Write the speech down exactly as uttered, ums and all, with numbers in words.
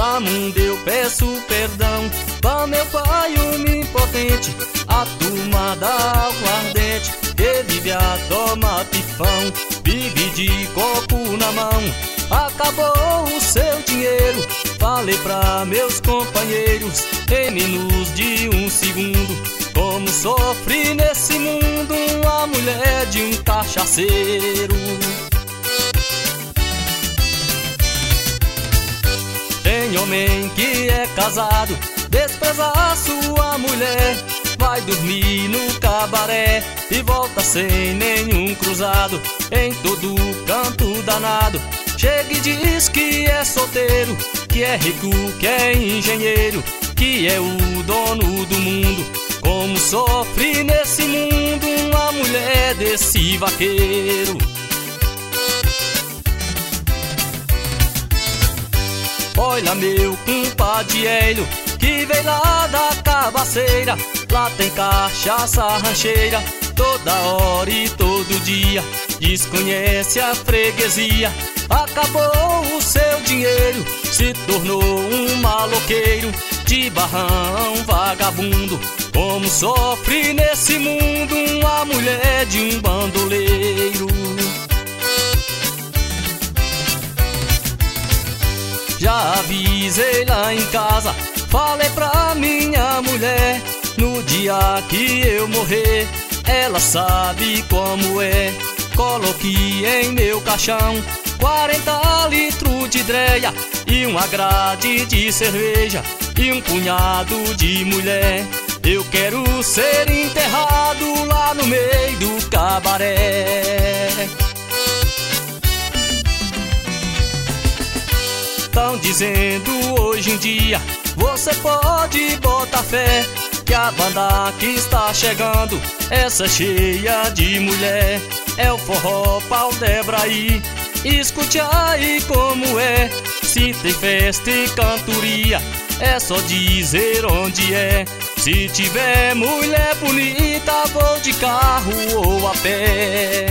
pra mundo eu peço perdão. Pra meu pai onipotente, a turma da aguardente, que vive a tomar pifão, vive de copo na mão. Acabou o seu dinheiro, falei pra meus companheiros, em menos de um segundo, como sofre nesse mundo a mulher de um cachaceiro. Tem homem que é casado, despreza a sua mulher, vai dormir no cabaré e volta sem nenhum cruzado, em todo canto danado. Chega e diz que é solteiro, que é rico, que é engenheiro, que é o dono do mundo. Como sofre nesse mundo a mulher desse vaqueiro. Olha meu compadre Hélio, que veio lá da cabaceira, lá tem cachaça rancheira, toda hora e todo dia, desconhece a freguesia. Acabou o seu dinheiro, se tornou um maloqueiro, de barrão vagabundo. Como sofre nesse mundo a mulher de um bandoleiro. Já avisei lá em casa, falei pra minha mulher, no dia que eu morrer, ela sabe como é. Coloque em meu caixão quarenta litros de dreia e uma grade de cerveja e um punhado de mulher. Eu quero ser enterrado lá no meio do cabaré. Tão dizendo hoje em dia, você pode botar fé, que a banda que está chegando, essa cheia de mulher, é o forró Pau de Braí. Escute aí como é, se tem festa e cantoria, é só dizer onde é. Se tiver mulher bonita, vou de carro ou a pé.